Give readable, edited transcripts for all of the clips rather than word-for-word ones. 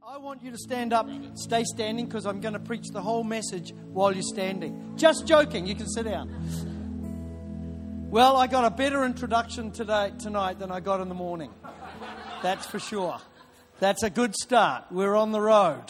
I want you to stand up, stay standing, because I'm going to preach the whole message while you're standing. Just joking, you can sit down. Well, I got a better introduction tonight than I got in the morning. That's for sure. That's a good start. We're on the road.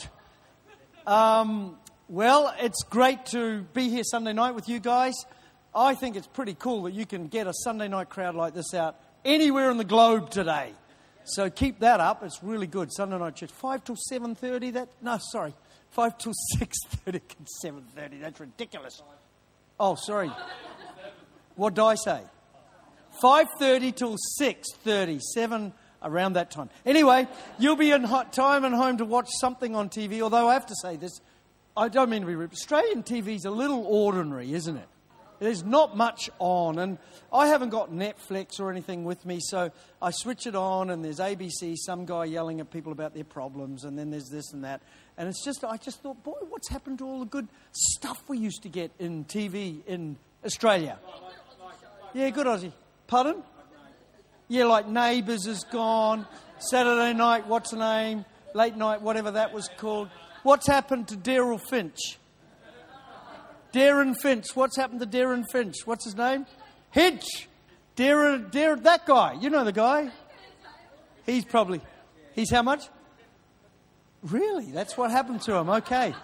Well, it's great to be here Sunday night with you guys. I think it's pretty cool that you can get a Sunday night crowd like this out anywhere in the globe today. So keep that up. It's really good. Sunday night church. 5 till 7:30. 5 till 6:30 and 7:30. That's ridiculous. Oh, sorry. What did I say? 5:30 till 6:30. 7 around that time. Anyway, you'll be in time and home to watch something on TV. Although I have to say this, I don't mean to be rude. Australian TV's a little ordinary, isn't it? There's not much on, and I haven't got Netflix or anything with me, so I switch it on, and there's ABC, some guy yelling at people about their problems, and then there's this and that. And it's just, I just thought, boy, what's happened to all the good stuff we used to get in TV in Australia? Yeah, good Aussie. Pardon? Yeah, like Neighbours is gone. Saturday night, what's the name? Late night, whatever that was called. What's happened to Daryl Finch? Darren Finch. What's happened to Darren Finch? What's his name? Hinch. Darren, that guy. You know the guy. He's how much? Really? That's what happened to him. Okay.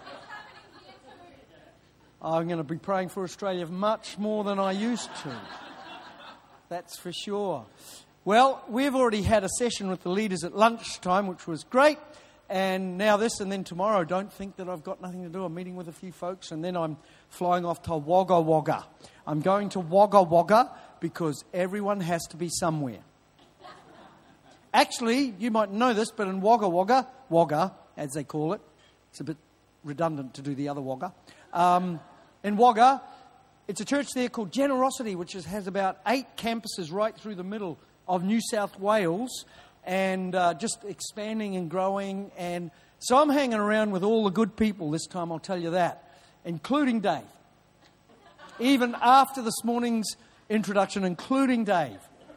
I'm going to be praying for Australia much more than I used to. That's for sure. Well, we've already had a session with the leaders at lunchtime, which was great. And now this, and then tomorrow, don't think that I've got nothing to do. I'm meeting with a few folks, and then I'm flying off to Wagga Wagga. I'm going to Wagga Wagga because everyone has to be somewhere. Actually, you might know this, but in Wagga Wagga, as they call it, it's a bit redundant to do the other Wagga. In Wagga, it's a church there called Generosity, which has about 8 campuses right through the middle of New South Wales, and just expanding and growing. And so I'm hanging around with all the good people this time, I'll tell you that, including Dave. Even after this morning's introduction, including Dave.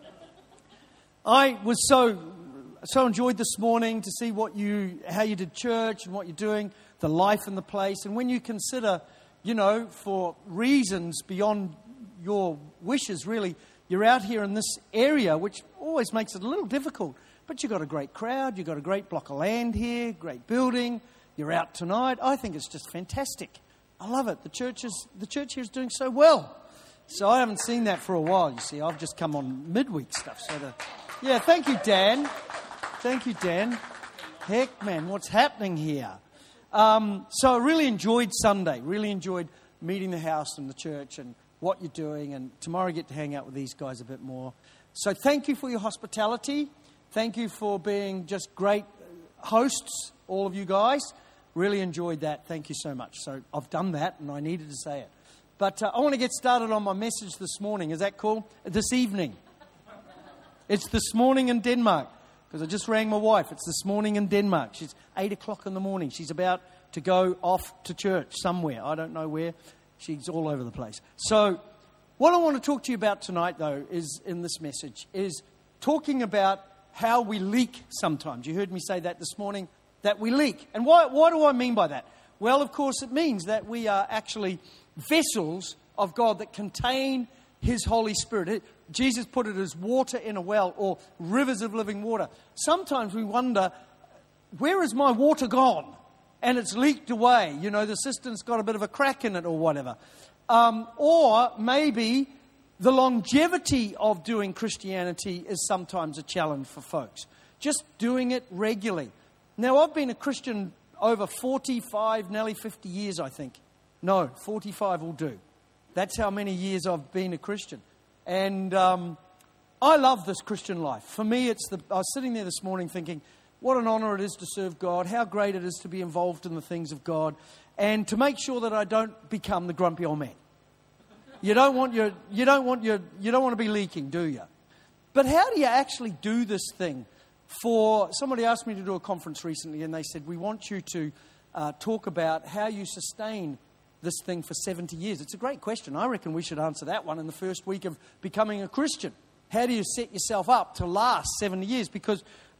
I was so enjoyed this morning to see how you did church and what you're doing, the life in the place. And when you consider, for reasons beyond your wishes, really, you're out here in this area, which always makes it a little difficult. But you've got a great crowd, you've got a great block of land here, great building, you're out tonight. I think it's just fantastic. I love it. The church here is doing so well. So I haven't seen that for a while, you see. I've just come on midweek stuff. Thank you, Dan. Thank you, Dan. Heck, man, what's happening here? So I really enjoyed Sunday, really enjoyed meeting the house and the church and what you're doing. And tomorrow I get to hang out with these guys a bit more. So thank you for your hospitality. Thank you for being just great hosts, all of you guys. Really enjoyed that. Thank you so much. So I've done that, and I needed to say it. But I want to get started on my message this morning. Is that cool? This evening. It's this morning in Denmark, because I just rang my wife. It's this morning in Denmark. She's 8 o'clock in the morning. She's about to go off to church somewhere. I don't know where. She's all over the place. So what I want to talk to you about tonight, though, is in this message, is talking about how we leak sometimes. You heard me say that this morning, that we leak. And what do I mean by that? Well, of course, it means that we are actually vessels of God that contain His Holy Spirit. Jesus put it as water in a well, or rivers of living water. Sometimes we wonder, where is my water gone? And it's leaked away. The cistern's got a bit of a crack in it or whatever. Or maybe the longevity of doing Christianity is sometimes a challenge for folks. Just doing it regularly. Now, I've been a Christian over 45, nearly 50 years, I think. No, 45 will do. That's how many years I've been a Christian. And I love this Christian life. For me, I was sitting there this morning thinking, what an honor it is to serve God, how great it is to be involved in the things of God, and to make sure that I don't become the grumpy old man. You don't want to be leaking, do you? But how do you actually do this thing? Somebody asked me to do a conference recently, and they said, we want you to talk about how you sustain this thing for 70 years. It's a great question. I reckon we should answer that one in the first week of becoming a Christian. How do you set yourself up to last 70 years? Because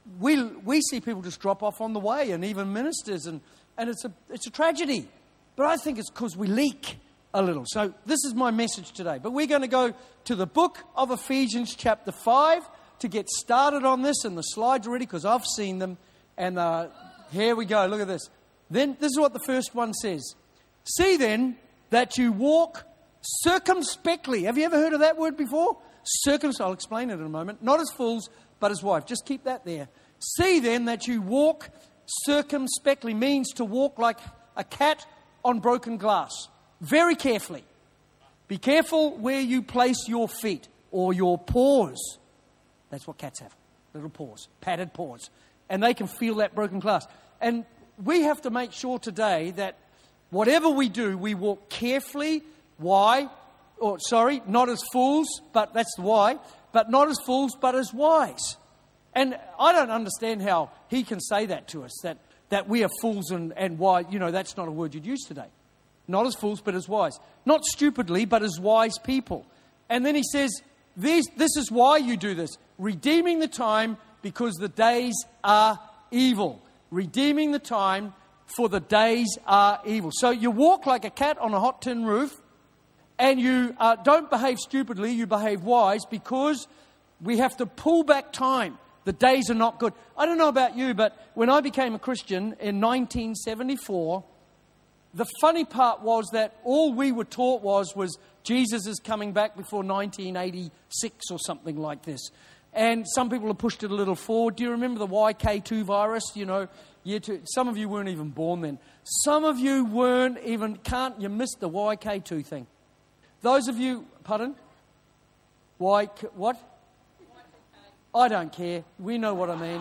we see people just drop off on the way, and even ministers, and it's a tragedy. But I think it's because we leak a little. So this is my message today. But we're going to go to the book of Ephesians chapter 5 to get started on this, and the slides are ready because I've seen them. And here we go. Look at this. Then this is what the first one says. See then that you walk circumspectly. Have you ever heard of that word before? I'll explain it in a moment. Not as fools, but as wives. Just keep that there. See then that you walk circumspectly means to walk like a cat on broken glass. Very carefully. Be careful where you place your feet or your paws. That's what cats have. Little paws. Padded paws. And they can feel that broken glass. And we have to make sure today that whatever we do, we walk carefully. Why? Not as fools, but that's the why. But not as fools, but as wise. And I don't understand how he can say that to us, that we are fools and wise. You know, that's not a word you'd use today. Not as fools, but as wise. Not stupidly, but as wise people. And then he says, this is why you do this. Redeeming the time because the days are evil. Redeeming the time for the days are evil. So you walk like a cat on a hot tin roof, and you don't behave stupidly, you behave wise, because we have to pull back time. The days are not good. I don't know about you, but when I became a Christian in 1974, the funny part was that all we were taught was Jesus is coming back before 1986 or something like this. And some people have pushed it a little forward. Do you remember the YK2 virus? You know, year 2. Some of you weren't even born then. Some of you you missed the YK2 thing. Those of you, pardon? What? I don't care. We know what I mean.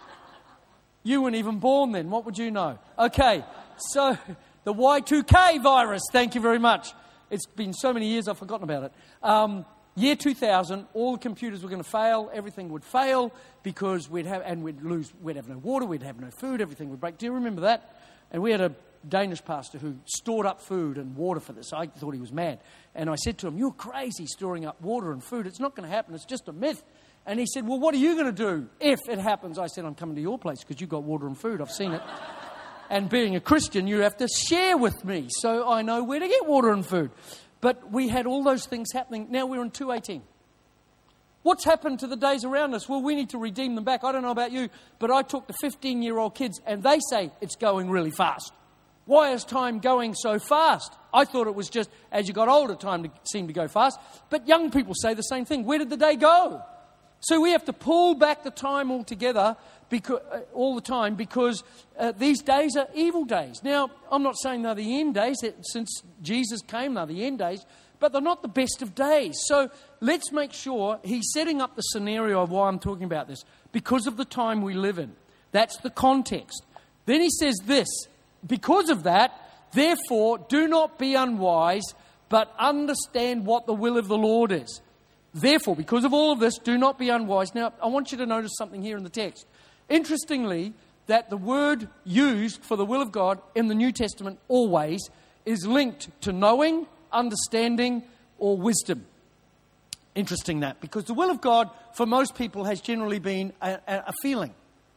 You weren't even born then. What would you know? Okay, so the Y2K virus. Thank you very much. It's been so many years I've forgotten about it. Year 2000, all the computers were going to fail. Everything would fail because we'd have no water, we'd have no food, everything would break. Do you remember that? And we had a Danish pastor who stored up food and water for this. I thought he was mad. And I said to him, "You're crazy storing up water and food. It's not going to happen. It's just a myth." And he said, "Well, what are you going to do if it happens?" I said, "I'm coming to your place because you've got water and food. I've seen it. And being a Christian, you have to share with me so I know where to get water and food." But we had all those things happening. Now we're in 2018. What's happened to the days around us? Well, we need to redeem them back. I don't know about you, but I talk to 15-year-old kids and they say it's going really fast. Why is time going so fast? I thought it was just as you got older, time seemed to go fast. But young people say the same thing. Where did the day go? So we have to pull back the time altogether all the time because these days are evil days. Now, I'm not saying they're the end days. Since Jesus came, they're the end days. But they're not the best of days. So let's make sure he's setting up the scenario of why I'm talking about this. Because of the time we live in. That's the context. Then he says this. Because of that, therefore, do not be unwise, but understand what the will of the Lord is. Therefore, because of all of this, do not be unwise. Now, I want you to notice something here in the text. Interestingly, that the word used for the will of God in the New Testament always is linked to knowing, understanding, or wisdom. Interesting that, because the will of God for most people has generally been a feeling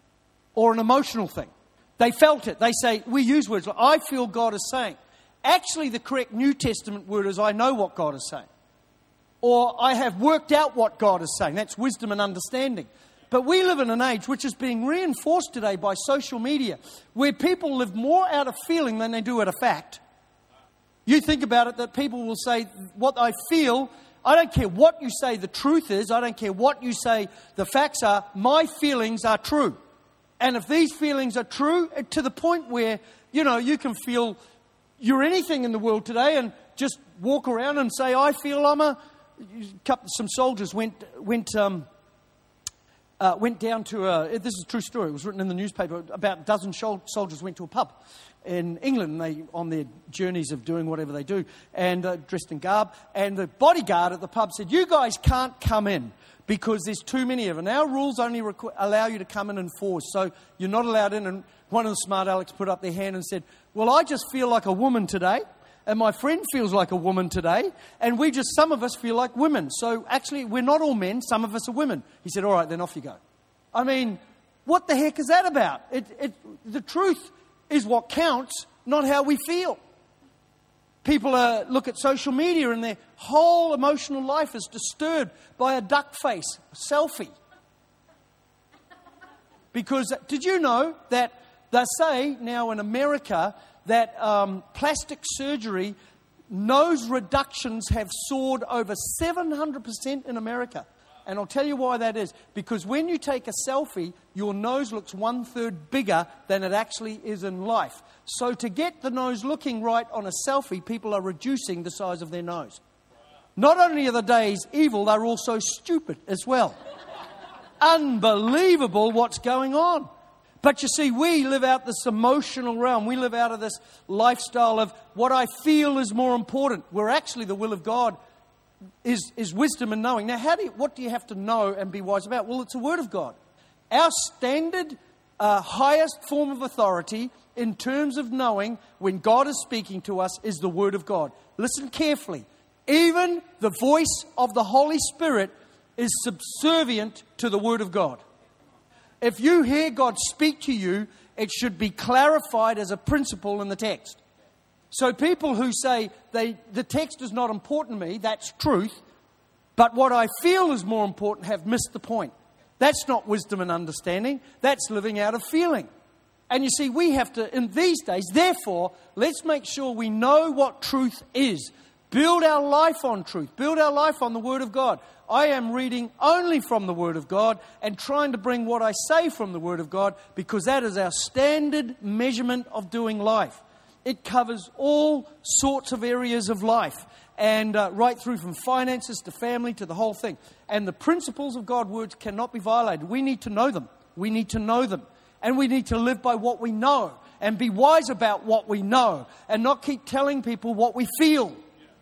or an emotional thing. They felt it. They say, we use words like, I feel God is saying. Actually, the correct New Testament word is, I know what God is saying. Or I have worked out what God is saying. That's wisdom and understanding. But we live in an age which is being reinforced today by social media, where people live more out of feeling than they do out of fact. You think about it, that people will say, what I feel, I don't care what you say the truth is, I don't care what you say the facts are, my feelings are true. And if these feelings are true, to the point where, you can feel you're anything in the world today and just walk around and say, I feel some soldiers went down to this is a true story. It was written in the newspaper. About a dozen soldiers went to a pub in England. They on their journeys of doing whatever they do, and dressed in garb. And the bodyguard at the pub said, "You guys can't come in because there's too many of them. Our rules only allow you to come in force, so you're not allowed in." And one of the smart Alecks put up their hand and said, "Well, I just feel like a woman today. And my friend feels like a woman today. And some of us feel like women. So actually, we're not all men. Some of us are women." He said, "All right, then off you go." I mean, what the heck is that about? The truth is what counts, not how we feel. People look at social media and their whole emotional life is disturbed by a duck face selfie. Because did you know that they say now in America that plastic surgery, nose reductions have soared over 700% in America. And I'll tell you why that is. Because when you take a selfie, your nose looks 1/3 bigger than it actually is in life. So to get the nose looking right on a selfie, people are reducing the size of their nose. Not only are the days evil, they're also stupid as well. Unbelievable what's going on. But you see, we live out this emotional realm. We live out of this lifestyle of what I feel is more important, where actually the will of God is wisdom and knowing. Now, what do you have to know and be wise about? Well, it's the Word of God. Our standard, highest form of authority in terms of knowing when God is speaking to us is the Word of God. Listen carefully. Even the voice of the Holy Spirit is subservient to the Word of God. If you hear God speak to you, it should be clarified as a principle in the text. So people who say the text is not important to me, that's truth, but what I feel is more important have missed the point. That's not wisdom and understanding. That's living out of feeling. And you see, we have to, in these days, therefore, let's make sure we know what truth is. Build our life on truth. Build our life on the Word of God. I am reading only from the Word of God and trying to bring what I say from the Word of God because that is our standard measurement of doing life. It covers all sorts of areas of life and right through from finances to family to the whole thing. And the principles of God's words cannot be violated. We need to know them. We need to know them. And we need to live by what we know and be wise about what we know and not keep telling people what we feel.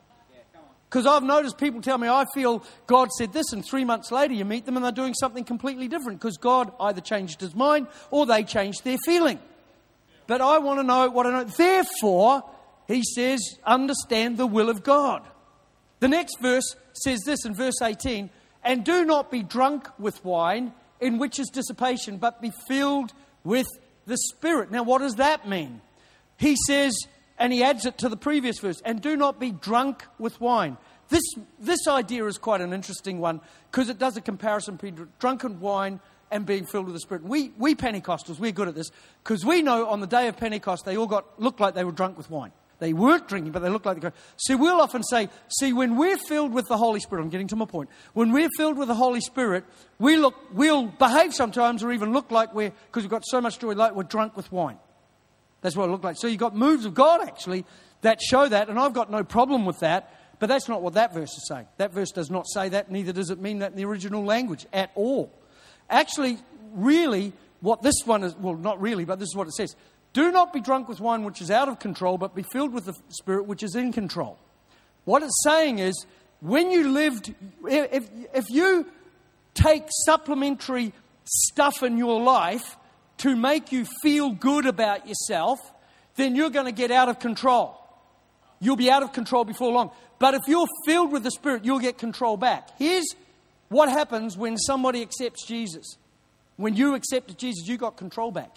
Because I've noticed people tell me, I feel God said this, and 3 months later you meet them and they're doing something completely different because God either changed his mind or they changed their feeling. But I want to know what I know. Therefore, he says, understand the will of God. The next verse says this in verse 18, and do not be drunk with wine, in which is dissipation, but be filled with the Spirit. Now, what does that mean? He says, and he adds it to the previous verse, and do not be drunk with wine. This idea is quite an interesting one because it does a comparison between drunken wine and being filled with the Spirit. We Pentecostals, we're good at this because we know on the day of Pentecost they all looked like they were drunk with wine. They weren't drinking, but they looked like they were. See, we'll often say, when we're filled with the Holy Spirit, I'm getting to my point. When we're filled with the Holy Spirit, we'll behave sometimes or even look like because we've got so much joy, like we're drunk with wine. That's what it looked like. So you've got moves of God, actually, that show that, and I've got no problem with that, but that's not what that verse is saying. That verse does not say that, neither does it mean that in the original language at all. Actually, really, what this one is, well, not really, but this is what it says. Do not be drunk with wine which is out of control, but be filled with the Spirit which is in control. What it's saying is, when you lived, if you take supplementary stuff in your life to make you feel good about yourself, then you're going to get out of control. You'll be out of control before long. But if you're filled with the Spirit, you'll get control back. Here's what happens when somebody accepts Jesus. When you accepted Jesus, you got control back.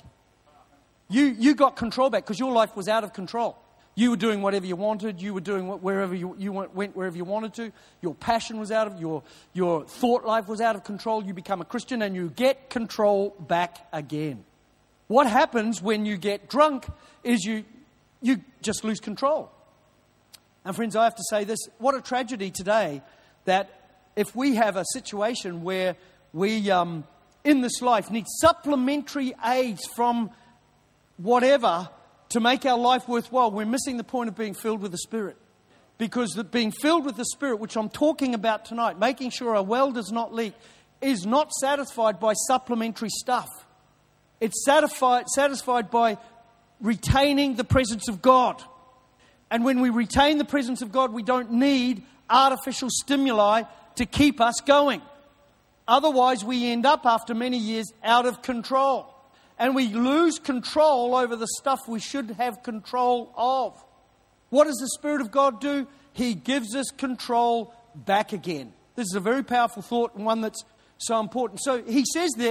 You got control back because your life was out of control. You were doing whatever you wanted. You were doing wherever you went wherever you wanted to. Your passion was out of your thought life was out of control. You become a Christian and you get control back again. What happens when you get drunk is you just lose control. And friends, I have to say this, what a tragedy today that if we have a situation where we, in this life, need supplementary aids from whatever to make our life worthwhile, we're missing the point of being filled with the Spirit. Because being filled with the Spirit, which I'm talking about tonight, making sure our well does not leak, is not satisfied by supplementary stuff. It's satisfied by retaining the presence of God. And when we retain the presence of God, we don't need artificial stimuli to keep us going. Otherwise, we end up, after many years, out of control. And we lose control over the stuff we should have control of. What does the Spirit of God do? He gives us control back again. This is a very powerful thought and one that's so important. So he says there,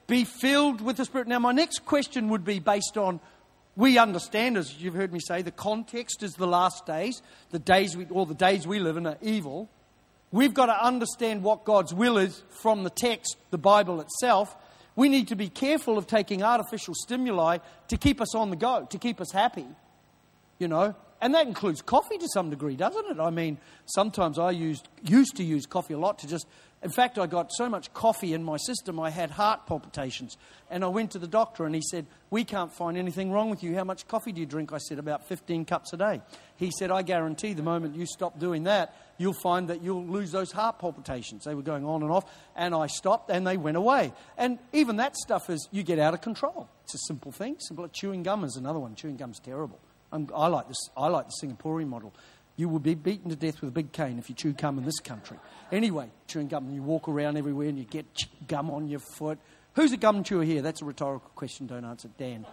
be filled with the Spirit. Now, my next question would be based on, we understand, as you've heard me say, the context is the last days. The days we live in are evil. We've got to understand what God's will is from the text, the Bible itself. We need to be careful of taking artificial stimuli to keep us on the go, to keep us happy, you know. And that includes coffee to some degree, doesn't it? I mean, sometimes I used to use coffee a lot to just... In fact, I got so much coffee in my system, I had heart palpitations. And I went to the doctor and he said, we can't find anything wrong with you. How much coffee do you drink? I said, about 15 cups a day. He said, I guarantee the moment you stop doing that, you'll find that you'll lose those heart palpitations. They were going on and off, and I stopped and they went away. And even that stuff is, you get out of control. It's a simple thing. Simple. Chewing gum is another one. Chewing gum's terrible. I like this. I like the Singaporean model. You will be beaten to death with a big cane if you chew gum in this country. Anyway, chewing gum, and you walk around everywhere and you get gum on your foot. Who's a gum chewer here? That's a rhetorical question. Don't answer. Dan.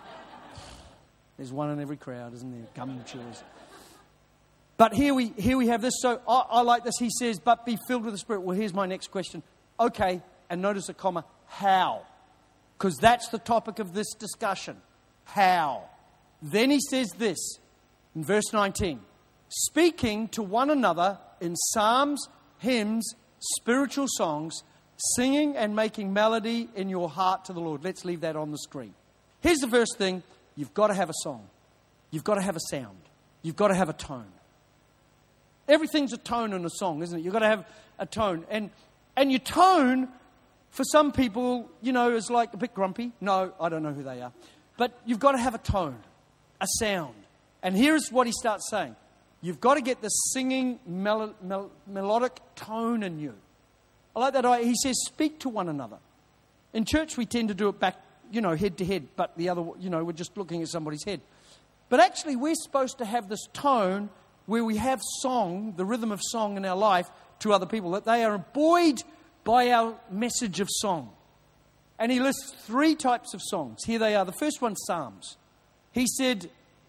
There's one in every crowd, isn't there? Gum chewers. But here we have this. So I like this. He says, but be filled with the Spirit. Well, here's my next question. Okay, and notice a comma. How? Because that's the topic of this discussion. How? Then he says this in verse 19. Speaking to one another in psalms, hymns, spiritual songs, singing and making melody in your heart to the Lord. Let's leave that on the screen. Here's the first thing. You've got to have a song. You've got to have a sound. You've got to have a tone. Everything's a tone in a song, isn't it? You've got to have a tone. And your tone, for some people, you know, is like a bit grumpy. No, I don't know who they are. But you've got to have a tone, a sound. And here's what he starts saying. You've got to get the singing melodic tone in you. I like that. He says, speak to one another. In church, we tend to do it back, you know, head to head. But the other, you know, we're just looking at somebody's head. But actually, we're supposed to have this tone where we have song, the rhythm of song in our life to other people, that they are buoyed by our message of song. And he lists 3 types of songs. Here they are. The first one, psalms. He said,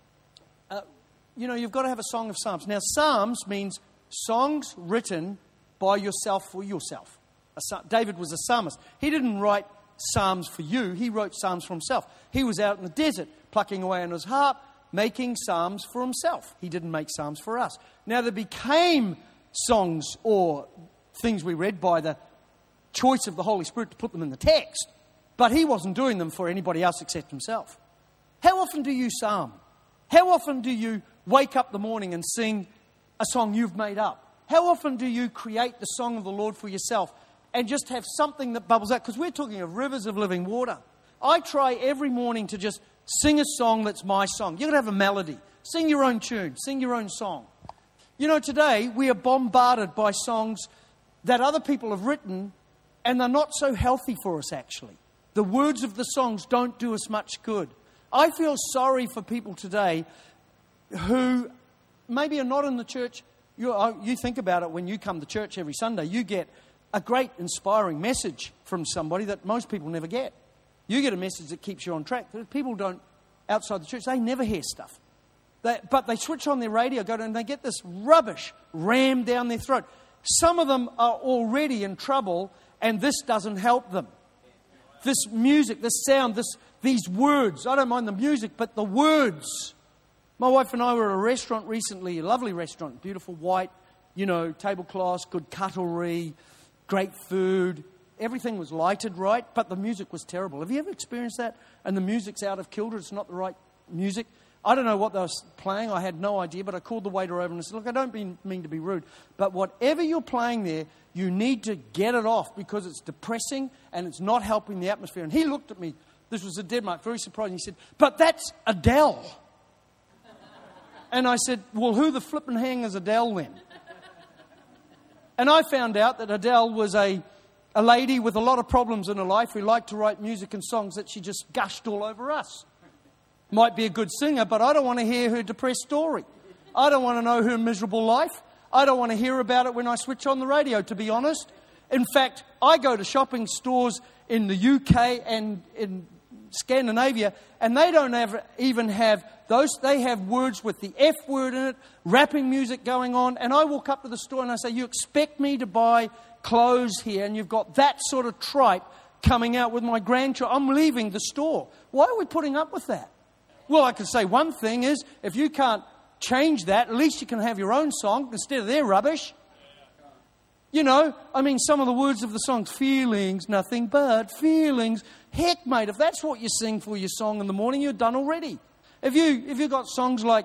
you know, you've got to have a song of psalms. Now, psalms means songs written by yourself for yourself. David was a psalmist. He didn't write psalms for you. He wrote psalms for himself. He was out in the desert, plucking away on his harp, making psalms for himself. He didn't make psalms for us. Now, there became songs or things we read by the choice of the Holy Spirit to put them in the text. But he wasn't doing them for anybody else except himself. How often do you psalm? How often do you wake up the morning and sing a song you've made up? How often do you create the song of the Lord for yourself and just have something that bubbles out? Because we're talking of rivers of living water. I try every morning to just sing a song that's my song. You've got to have a melody. Sing your own tune. Sing your own song. You know, today we are bombarded by songs that other people have written, and they're not so healthy for us, actually. The words of the songs don't do us much good. I feel sorry for people today who maybe are not in the church. You think about it when you come to church every Sunday. You get a great inspiring message from somebody that most people never get. You get a message that keeps you on track. People don't, outside the church, they never hear stuff. But they switch on their radio, go down, and they get this rubbish rammed down their throat. Some of them are already in trouble, and this doesn't help them. This music, this sound, these words. I don't mind the music, but the words. My wife and I were at a restaurant recently, a lovely restaurant, beautiful white, you know, tablecloths, good cutlery, great food. Everything was lighted right, but the music was terrible. Have you ever experienced that? And the music's out of kilter, it's not the right music. I don't know what they were playing, I had no idea, but I called the waiter over and I said, look, I don't mean to be rude, but whatever you're playing there, you need to get it off because it's depressing and it's not helping the atmosphere. And he looked at me, this was a dead mark, very surprised, and he said, but that's Adele. And I said, well, who the flippin' hang is Adele then? And I found out that Adele was a lady with a lot of problems in her life who liked to write music and songs that she just gushed all over us. Might be a good singer, but I don't want to hear her depressed story. I don't want to know her miserable life. I don't want to hear about it when I switch on the radio, to be honest. In fact, I go to shopping stores in the UK and in Scandinavia, and they don't even have those. They have words with the F word in it, rapping music going on. And I walk up to the store and I say, you expect me to buy clothes here, and you've got that sort of tripe coming out with my grandchild. I'm leaving the store. Why are we putting up with that? Well, I can say one thing is, if you can't change that, at least you can have your own song instead of their rubbish. You know, I mean, some of the words of the songs, feelings, nothing but feelings. Heck, mate, if that's what you sing for your song in the morning, you're done already. If you've got songs like,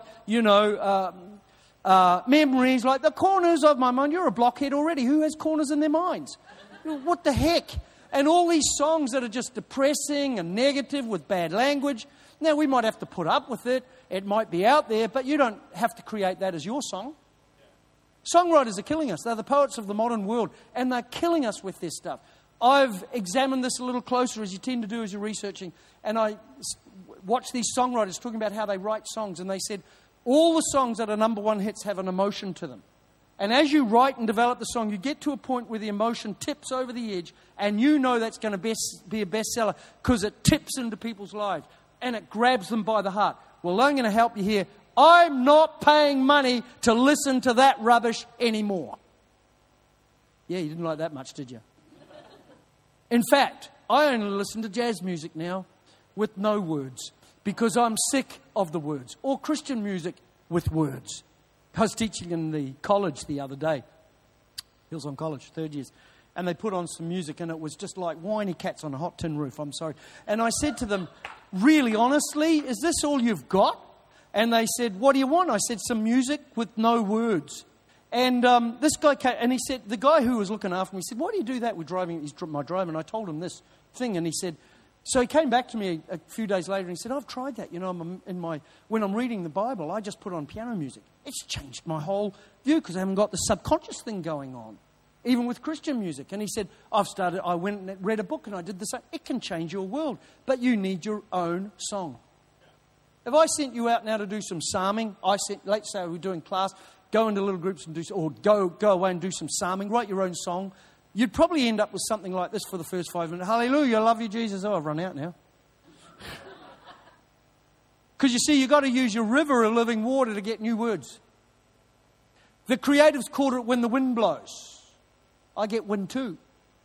memories, like the corners of my mind, you're a blockhead already. Who has corners in their minds? What the heck? And all these songs that are just depressing and negative with bad language. Now, we might have to put up with it. It might be out there, but you don't have to create that as your song. Songwriters are killing us. They're the poets of the modern world, and they're killing us with this stuff. I've examined this a little closer, as you tend to do as you're researching, and I watched these songwriters talking about how they write songs, and they said all the songs that are number one hits have an emotion to them. And as you write and develop the song, you get to a point where the emotion tips over the edge, and you know that's going to be a bestseller because it tips into people's lives, and it grabs them by the heart. Well, I'm going to help you here. I'm not paying money to listen to that rubbish anymore. Yeah, you didn't like that much, did you? In fact, I only listen to jazz music now with no words because I'm sick of the words. Or Christian music with words. I was teaching in the college the other day. Hillsong College, 3rd years. And they put on some music and it was just like whiny cats on a hot tin roof. I'm sorry. And I said to them, really honestly, is this all you've got? And they said, what do you want? I said, some music with no words. And this guy came, and he said, the guy who was looking after me said, why do you do that with driving? He's my driver. And I told him this thing. And he said, so he came back to me a few days later and he said, I've tried that. You know, when I'm reading the Bible, I just put on piano music. It's changed my whole view because I haven't got the subconscious thing going on, even with Christian music. And he said, I went and read a book and I did the same. It can change your world, but you need your own song. If I sent you out now to do some psalming, let's say we're doing class, go into little groups and go away and do some psalming, write your own song, you'd probably end up with something like this for the first 5 minutes. Hallelujah, I love you, Jesus. Oh, I've run out now. Because you see, you've got to use your river of living water to get new words. The creatives called it when the wind blows. I get wind too.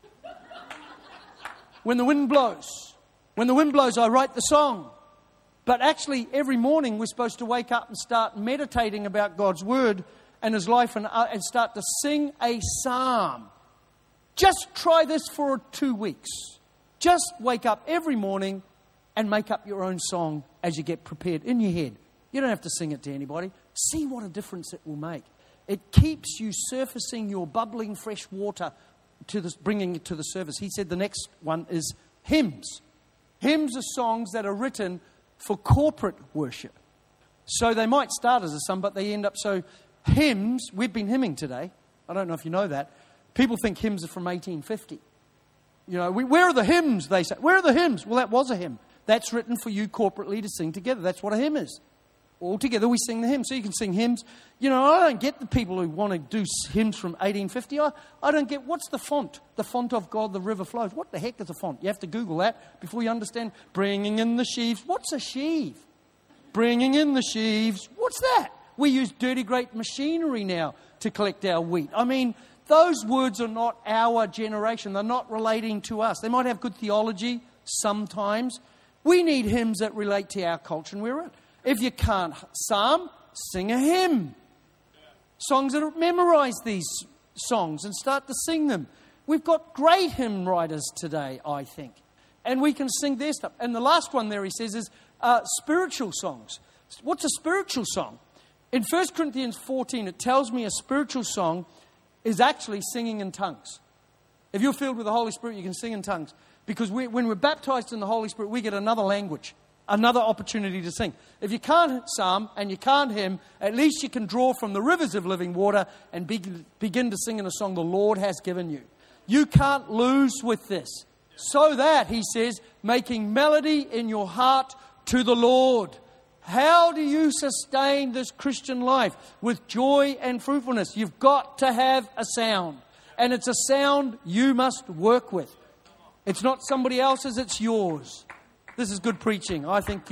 When the wind blows. When the wind blows, I write the song. But actually, every morning we're supposed to wake up and start meditating about God's Word and His life and start to sing a psalm. Just try this for 2 weeks. Just wake up every morning and make up your own song as you get prepared in your head. You don't have to sing it to anybody. See what a difference it will make. It keeps you surfacing your bubbling fresh water, bringing it to the surface. He said the next one is hymns. Hymns are songs that are written for corporate worship. So they might start as a song, but they end up so hymns, we've been hymning today. I don't know if you know that. People think hymns are from 1850. You know, where are the hymns, they say. Where are the hymns? Well, that was a hymn. That's written for you corporately to sing together. That's what a hymn is. All together we sing the hymn. So you can sing hymns. You know, I don't get the people who want to do hymns from 1850. I don't get, what's the font? The font of God, the river flows. What the heck is a font? You have to Google that before you understand. Bringing in the sheaves. What's a sheave? Bringing in the sheaves. What's that? We use dirty great machinery now to collect our wheat. I mean, those words are not our generation. They're not relating to us. They might have good theology sometimes. We need hymns that relate to our culture and where we're at. If you can't psalm, sing a hymn. Songs that memorize these songs and start to sing them. We've got great hymn writers today, I think. And we can sing their stuff. And the last one there, he says, is spiritual songs. What's a spiritual song? In 1 Corinthians 14, it tells me a spiritual song is actually singing in tongues. If you're filled with the Holy Spirit, you can sing in tongues. Because when we're baptized in the Holy Spirit, we get another language. Another opportunity to sing. If you can't psalm and you can't hymn, at least you can draw from the rivers of living water and begin to sing in a song the Lord has given you. You can't lose with this. So that, he says, making melody in your heart to the Lord. How do you sustain this Christian life? With joy and fruitfulness. You've got to have a sound. And it's a sound you must work with. It's not somebody else's, it's yours. This is good preaching. I think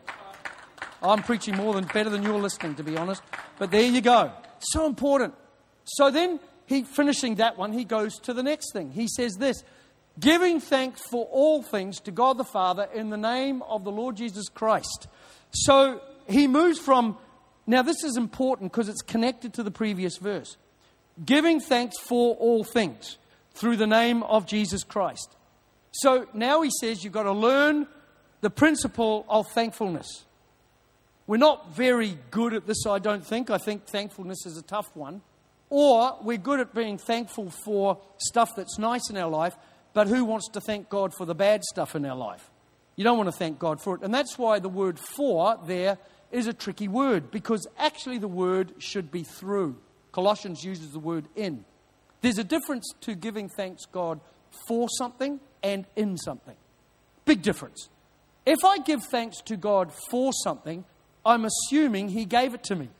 I'm preaching better than you're listening, to be honest. But there you go. So important. So then, finishing that one, he goes to the next thing. He says this, Giving thanks for all things to God the Father in the name of the Lord Jesus Christ. So he moves from, now this is important because it's connected to the previous verse. Giving thanks for all things through the name of Jesus Christ. So now he says you've got to learn the principle of thankfulness. We're not very good at this, I don't think. I think thankfulness is a tough one. Or we're good at being thankful for stuff that's nice in our life, but who wants to thank God for the bad stuff in our life? You don't want to thank God for it. And that's why the word for there is a tricky word, because actually the word should be through. Colossians uses the word in. There's a difference to giving thanks God for something and in something. Big difference. If I give thanks to God for something, I'm assuming He gave it to me.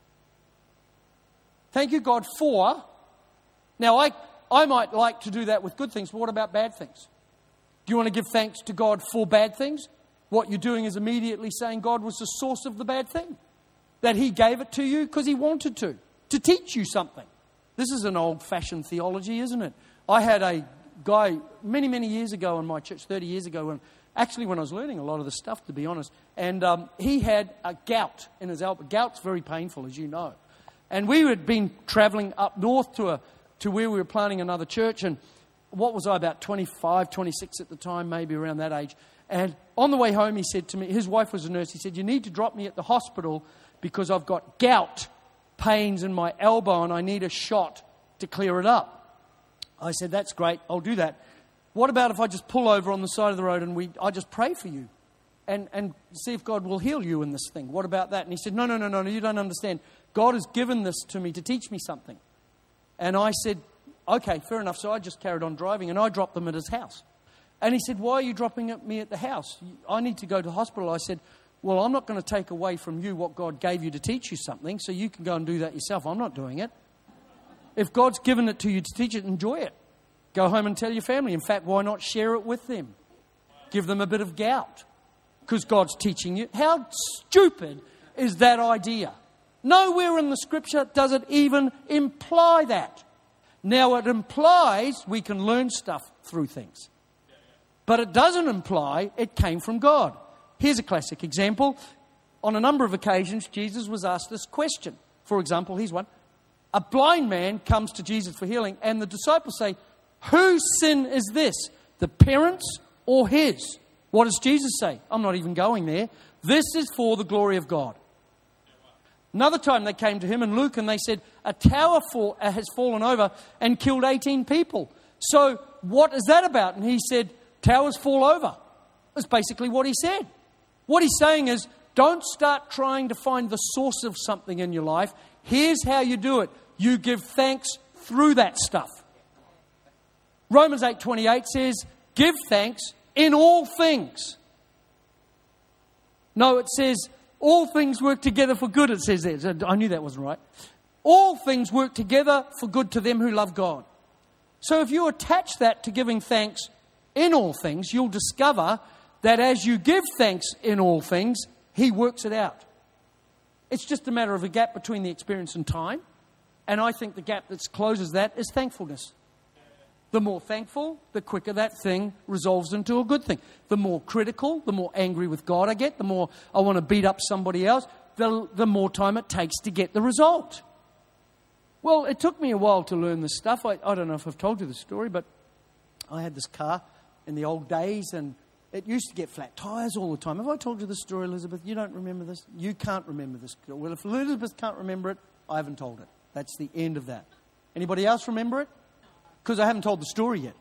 Thank you, God, for. Now, I might like to do that with good things, but what about bad things? Do you want to give thanks to God for bad things? What you're doing is immediately saying God was the source of the bad thing. That He gave it to you because He wanted to teach you something. This is an old-fashioned theology, isn't it? I had a guy many, many years ago in my church, 30 years ago, when I was learning a lot of this stuff, to be honest, and he had a gout in his elbow. Gout's very painful, as you know. And we had been travelling up north to where we were planting another church, and what was I, about 25, 26 at the time, maybe around that age. And on the way home, he said to me, his wife was a nurse, he said, you need to drop me at the hospital because I've got gout pains in my elbow and I need a shot to clear it up. I said, that's great, I'll do that. What about if I just pull over on the side of the road and I just pray for you and see if God will heal you in this thing? What about that? And he said, no, you don't understand. God has given this to me to teach me something. And I said, okay, fair enough. So I just carried on driving and I dropped them at his house. And he said, why are you dropping me at the house? I need to go to hospital. I said, well, I'm not going to take away from you what God gave you to teach you something, so you can go and do that yourself. I'm not doing it. If God's given it to you to teach it, enjoy it. Go home and tell your family. In fact, why not share it with them? Give them a bit of gout because God's teaching you. How stupid is that idea? Nowhere in the Scripture does it even imply that. Now, it implies we can learn stuff through things. But it doesn't imply it came from God. Here's a classic example. On a number of occasions, Jesus was asked this question. For example, here's one. A blind man comes to Jesus for healing, and the disciples say, whose sin is this, the parents or his? What does Jesus say? I'm not even going there. This is for the glory of God. Another time they came to him in Luke and they said, a tower has fallen over and killed 18 people. So what is that about? And he said, towers fall over. That's basically what he said. What he's saying is, don't start trying to find the source of something in your life. Here's how you do it. You give thanks through that stuff. Romans 8:28 says, give thanks in all things. No, it says, all things work together for good, it says there. I knew that wasn't right. All things work together for good to them who love God. So if you attach that to giving thanks in all things, you'll discover that as you give thanks in all things, He works it out. It's just a matter of a gap between the experience and time. And I think the gap that closes that is thankfulness. The more thankful, the quicker that thing resolves into a good thing. The more critical, the more angry with God I get, the more I want to beat up somebody else, the more time it takes to get the result. Well, it took me a while to learn this stuff. I don't know if I've told you the story, but I had this car in the old days and it used to get flat tyres all the time. Have I told you this story, Elizabeth? You don't remember this? You can't remember this. Well, if Elizabeth can't remember it, I haven't told it. That's the end of that. Anybody else remember it? Because I haven't told the story yet.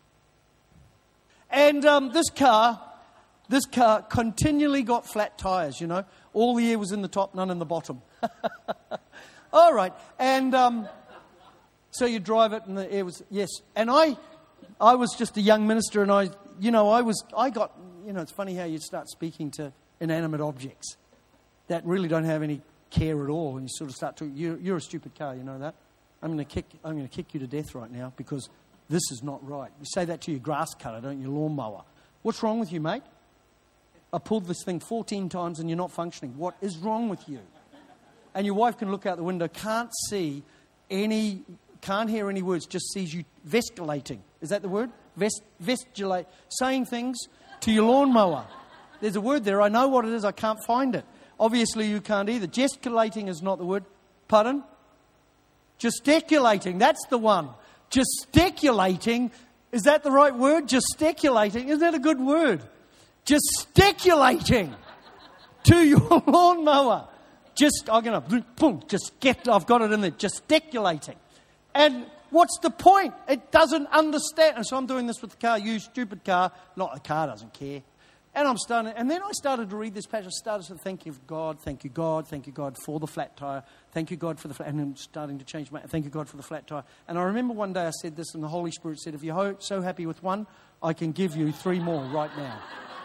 And this car continually got flat tyres, you know. All the air was in the top, none in the bottom. All right. And so you drive it and the air was, yes. And I was just a young minister and it's funny how you start speaking to inanimate objects that really don't have any care at all. And you sort of start to, you're a stupid car, you know that? I'm going to kick you to death right now because this is not right. You say that to your grass cutter, don't you, lawnmower? What's wrong with you, mate? I pulled this thing 14 times and you're not functioning. What is wrong with you? And your wife can look out the window, can't hear any words, just sees you vesculating. Is that the word? Vestulate, saying things to your lawnmower. There's a word there. I know what it is. I can't find it. Obviously, you can't either. Gesticulating is not the word. Pardon? Gesticulating. That's the one. Gesticulating. Is that the right word? Gesticulating. Is that a good word? Gesticulating to your lawnmower. I've got it in there. Gesticulating. And what's the point? It doesn't understand. And so I'm doing this with the car. You stupid car. Not the car doesn't care. And and then I started to read this passage. I started to thank you, God, thank you, God for the flat tire. Thank you, God, for the flat. And I'm starting to change thank you, God, for the flat tire. And I remember one day I said this, and the Holy Spirit said, if you're so happy with one, I can give you 3 more right now.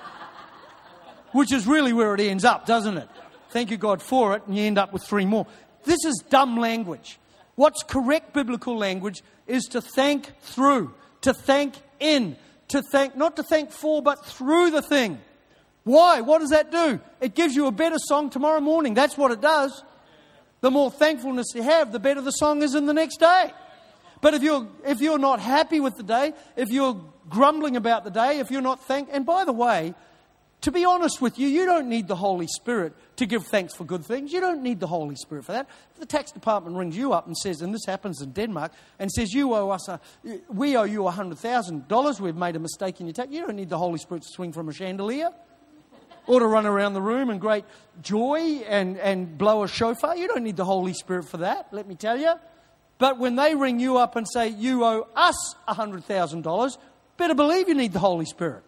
Which is really where it ends up, doesn't it? Thank you, God, for it, and you end up with 3 more. This is dumb language. What's correct biblical language is to thank through, to thank in, to thank, not to thank for, but through the thing. Why? What does that do? It gives you a better song tomorrow morning. That's what it does. The more thankfulness you have, the better the song is in the next day. But if you're not happy with the day, if you're grumbling about the day, if you're not and by the way, to be honest with you, you don't need the Holy Spirit to give thanks for good things. You don't need the Holy Spirit for that. If the tax department rings you up and says, and this happens in Denmark, and says, we owe you $100,000, we've made a mistake in your tax, you don't need the Holy Spirit to swing from a chandelier or to run around the room in great joy and blow a shofar. You don't need the Holy Spirit for that, let me tell you. But when they ring you up and say, you owe us $100,000, better believe you need the Holy Spirit.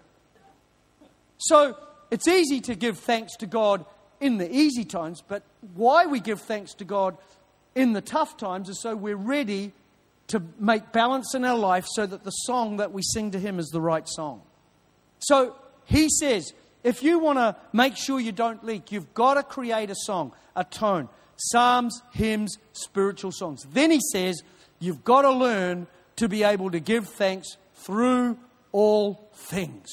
So it's easy to give thanks to God in the easy times, but why we give thanks to God in the tough times is so we're ready to make balance in our life so that the song that we sing to Him is the right song. So He says, if you want to make sure you don't leak, you've got to create a song, a tone, psalms, hymns, spiritual songs. Then He says, you've got to learn to be able to give thanks through all things.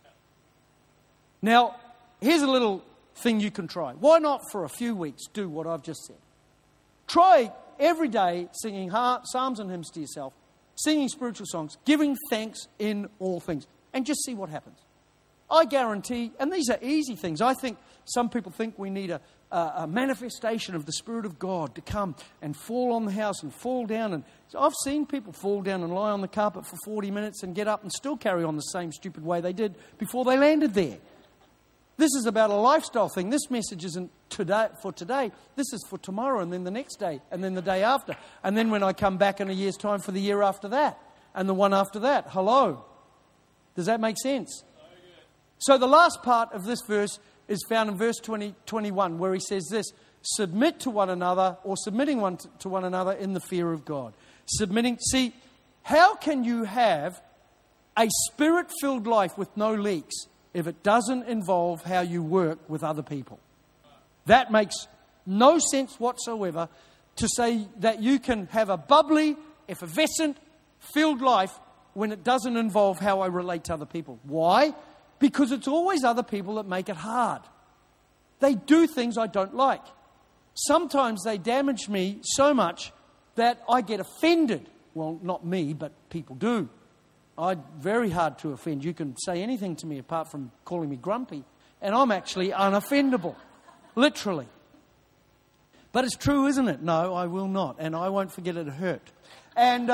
Now, here's a little thing you can try. Why not for a few weeks do what I've just said? Try every day singing psalms and hymns to yourself, singing spiritual songs, giving thanks in all things, and just see what happens. I guarantee, and these are easy things. I think some people think we need a manifestation of the Spirit of God to come and fall on the house and fall down. And so I've seen people fall down and lie on the carpet for 40 minutes and get up and still carry on the same stupid way they did before they landed there. This is about a lifestyle thing. This message isn't for today. This is for tomorrow and then the next day and then the day after. And then when I come back in a year's time for the year after that and the one after that. Hello. Does that make sense? So the last part of this verse is found in verse 21 where he says this, submit to one another or submitting one to one another in the fear of God. Submitting. See, how can you have a Spirit-filled life with no leaks if it doesn't involve how you work with other people? That makes no sense whatsoever to say that you can have a bubbly, effervescent, filled life when it doesn't involve how I relate to other people. Why? Because it's always other people that make it hard. They do things I don't like. Sometimes they damage me so much that I get offended. Well, not me, but people do. I'm very hard to offend. You can say anything to me apart from calling me grumpy, and I'm actually unoffendable, literally. But it's true, isn't it? No, I will not, and I won't forget it hurt. And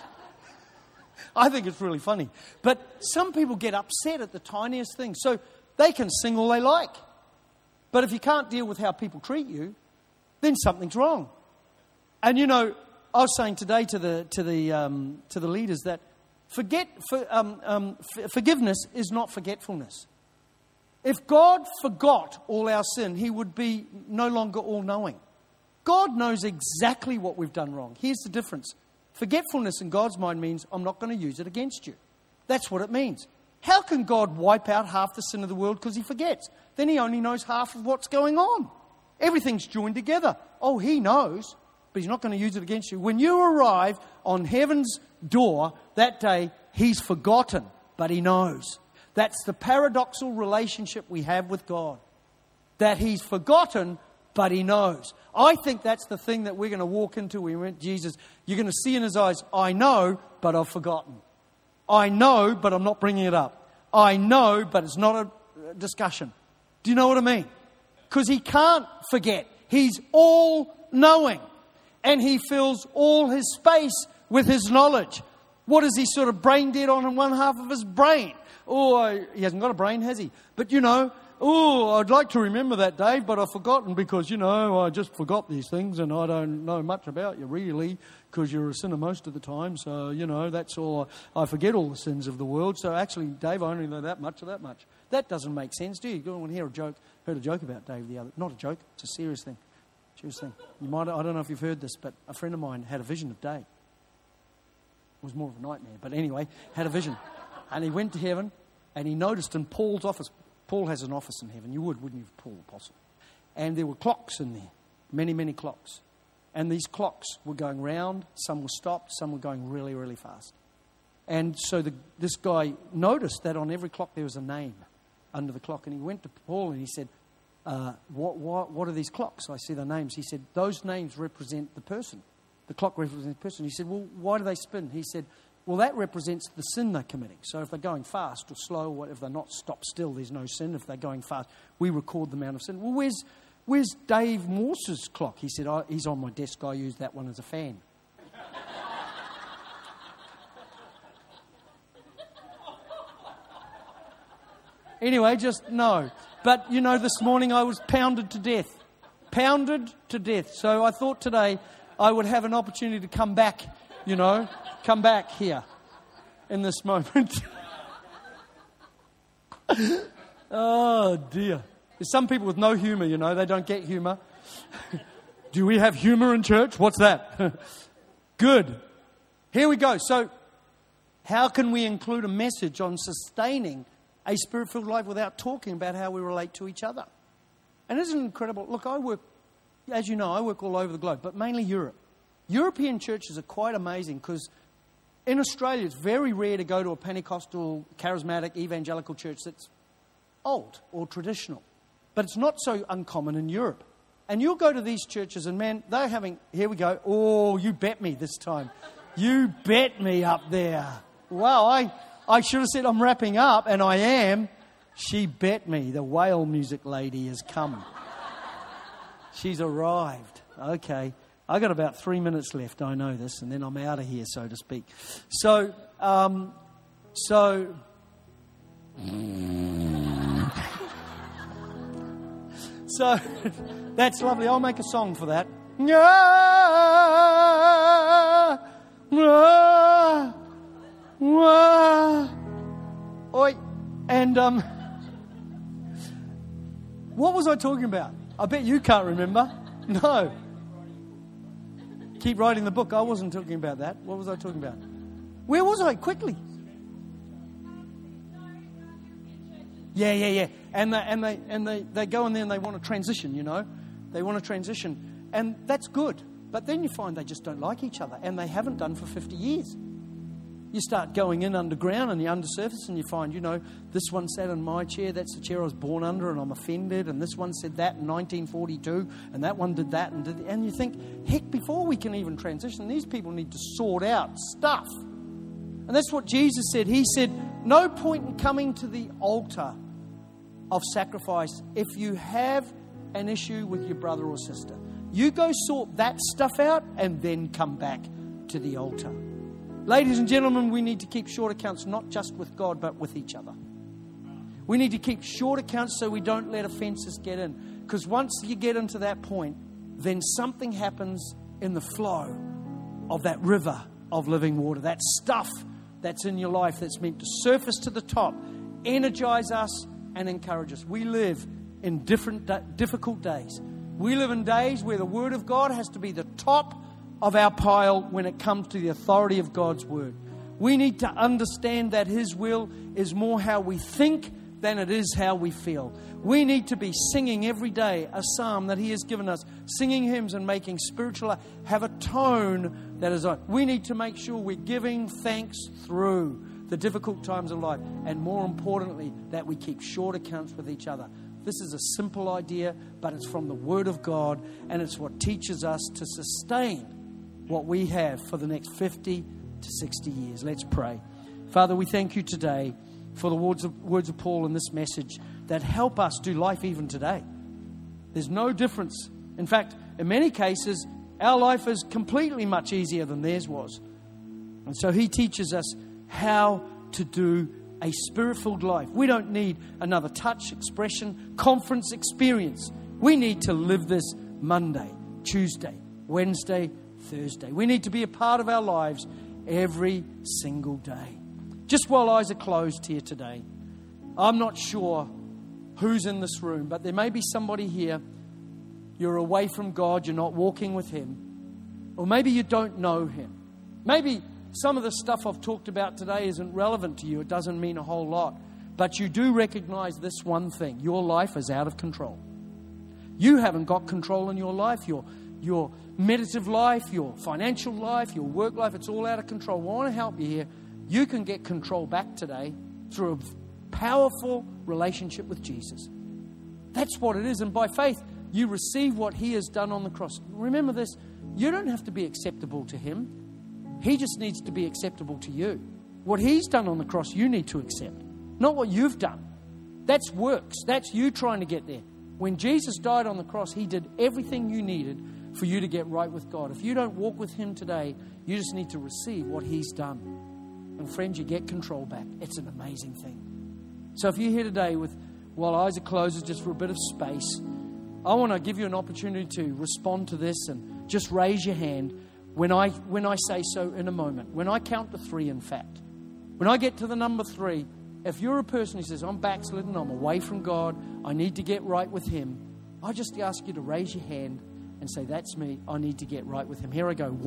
I think it's really funny. But some people get upset at the tiniest thing, so they can sing all they like. But if you can't deal with how people treat you, then something's wrong. And you know, I was saying today to the leaders that forgiveness is not forgetfulness. If God forgot all our sin, He would be no longer all-knowing. God knows exactly what we've done wrong. Here's the difference. Forgetfulness in God's mind means I'm not going to use it against you. That's what it means. How can God wipe out half the sin of the world because He forgets? Then He only knows half of what's going on. Everything's joined together. Oh, He knows, but He's not going to use it against you. When you arrive on heaven's door that day, He's forgotten, but He knows. That's the paradoxical relationship we have with God. That He's forgotten, but He knows. I think that's the thing that we're going to walk into when we meet Jesus. You're going to see in His eyes, I know, but I've forgotten. I know, but I'm not bringing it up. I know, but it's not a discussion. Do you know what I mean? Because he can't forget. He's all-knowing. And he fills all his space with his knowledge. What is he sort of brain dead on in one half of his brain? Oh, he hasn't got a brain, has he? But I'd like to remember that, Dave, but I've forgotten because, I just forgot these things and I don't know much about you really because you're a sinner most of the time. So, that's all. I forget all the sins of the world. So actually, Dave, I only know that much or that much. That doesn't make sense, do you? You don't want to hear a joke. Heard a joke about Dave the other. Not a joke. It's a serious thing. Serious thing. I don't know if you've heard this, but a friend of mine had a vision of Dave. It was more of a nightmare, but anyway, had a vision. And he went to heaven and he noticed in Paul's office. Paul has an office in heaven. You wouldn't you, Paul, Apostle? And there were clocks in there. Many, many clocks. And these clocks were going round. Some were stopped. Some were going really, really fast. And so this guy noticed that on every clock there was a name under the clock. And he went to Paul and he said, what are these clocks? I see the names. He said, those names represent the person. The clock represents the person. He said, well, why do they spin? He said, well, that represents the sin they're committing. So if they're going fast or slow, or if they're not stopped still, there's no sin. If they're going fast, we record the amount of sin. Well, where's Dave Morse's clock? He said, he's on my desk. I use that one as a fan. Anyway, just no. But, this morning I was pounded to death. Pounded to death. So I thought today I would have an opportunity to come back, come back here in this moment. Oh, dear. There's some people with no humour, they don't get humour. Do we have humour in church? What's that? Good. Here we go. So, how can we include a message on sustaining a spirit-filled life without talking about how we relate to each other? And isn't it incredible? Look, I work all over the globe, but mainly Europe. European churches are quite amazing because in Australia it's very rare to go to a Pentecostal, charismatic, evangelical church that's old or traditional. But it's not so uncommon in Europe. And you'll go to these churches and man, they're having, here we go, oh, you bet me this time. You bet me up there. Wow, I should have said I'm wrapping up, and I am. She bet me. The whale music lady has come. She's arrived. Okay. I got about 3 minutes left. I know this, and then I'm out of here, so to speak. So that's lovely. I'll make a song for that. Oi. And what was I talking about? I bet you can't remember. No. Keep writing the book. I wasn't talking about that. What was I talking about? Where was I? Quickly. Yeah. And they go in there and they want to transition, They want to transition. And that's good. But then you find they just don't like each other. And they haven't done for 50 years. You start going in underground and the undersurface and you find, this one sat in my chair. That's the chair I was born under and I'm offended. And this one said that in 1942 and that one did that. And you think, heck, before we can even transition, these people need to sort out stuff. And that's what Jesus said. He said, no point in coming to the altar of sacrifice if you have an issue with your brother or sister. You go sort that stuff out and then come back to the altar. Ladies and gentlemen, we need to keep short accounts, not just with God, but with each other. We need to keep short accounts so we don't let offenses get in. Because once you get into that point, then something happens in the flow of that river of living water. That stuff that's in your life that's meant to surface to the top, energize us and encourage us. We live in difficult days. We live in days where the Word of God has to be the top of our pile when it comes to the authority of God's Word. We need to understand that His will is more how we think than it is how we feel. We need to be singing every day a psalm that He has given us, singing hymns and making spiritual life have a tone that is on. We need to make sure we're giving thanks through the difficult times of life, and more importantly, that we keep short accounts with each other. This is a simple idea, but it's from the Word of God, and it's what teaches us to sustain what we have for the next 50 to 60 years. Let's pray. Father, we thank you today for the words of Paul in this message that help us do life even today. There's no difference. In fact, in many cases, our life is completely much easier than theirs was. And so he teaches us how to do a spirit-filled life. We don't need another touch, expression, conference experience. We need to live this Monday, Tuesday, Wednesday, Thursday. We need to be a part of our lives every single day. Just while eyes are closed here today, I'm not sure who's in this room, but there may be somebody here. You're away from God, you're not walking with Him, or maybe you don't know Him. Maybe some of the stuff I've talked about today isn't relevant to you. It doesn't mean a whole lot. But you do recognize this one thing. Your life is out of control. You haven't got control in your life. Your meditative life, your financial life, your work life, it's all out of control. I want to help you here. You can get control back today through a powerful relationship with Jesus. That's what it is. And by faith, you receive what He has done on the cross. Remember this, you don't have to be acceptable to Him. He just needs to be acceptable to you. What He's done on the cross, you need to accept. Not what you've done. That's works. That's you trying to get there. When Jesus died on the cross, He did everything you needed for you to get right with God. If you don't walk with Him today, you just need to receive what He's done. And friends, you get control back. It's an amazing thing. So if you're here today while eyes are closed, just for a bit of space, I want to give you an opportunity to respond to this and just raise your hand when I say so in a moment. When I count to 3, in fact. When I get to the number 3, if you're a person who says, I'm backslidden, I'm away from God, I need to get right with Him, I just ask you to raise your hand and say, that's me, I need to get right with Him. Here I go.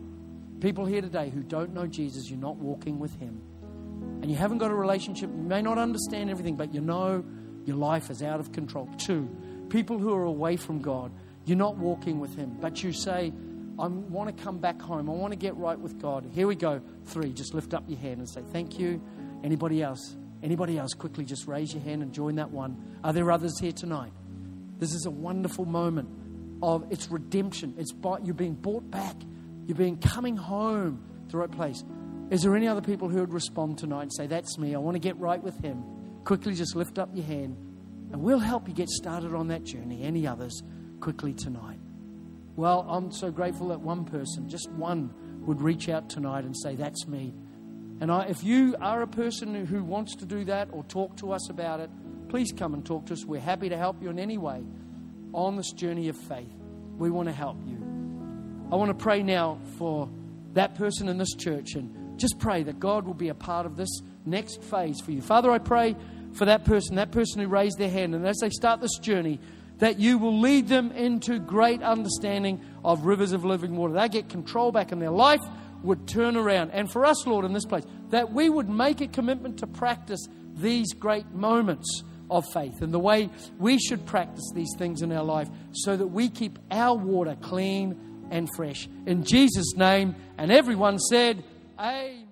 1. People here today who don't know Jesus, you're not walking with Him. And you haven't got a relationship, you may not understand everything, but you know your life is out of control. 2, people who are away from God, you're not walking with Him, but you say, I want to come back home, I want to get right with God. Here we go. 3, just lift up your hand and say, thank you. Anybody else? Anybody else? Quickly just raise your hand and join that one. Are there others here tonight? This is a wonderful moment of its redemption. You're being bought back. You're being coming home to the right place. Is there any other people who would respond tonight and say, that's me, I want to get right with Him? Quickly just lift up your hand and we'll help you get started on that journey. Any others quickly tonight? Well, I'm so grateful that one person, just one, would reach out tonight and say, that's me. And if you are a person who wants to do that or talk to us about it, please come and talk to us. We're happy to help you in any way on this journey of faith. We want to help you. I want to pray now for that person in this church and just pray that God will be a part of this next phase for you. Father, I pray for that person who raised their hand, and as they start this journey, that you will lead them into great understanding of rivers of living water. They get control back in their life, would turn around. And for us, Lord, in this place, that we would make a commitment to practice these great moments of faith and the way we should practice these things in our life so that we keep our water clean and fresh. In Jesus' name, and everyone said, Amen.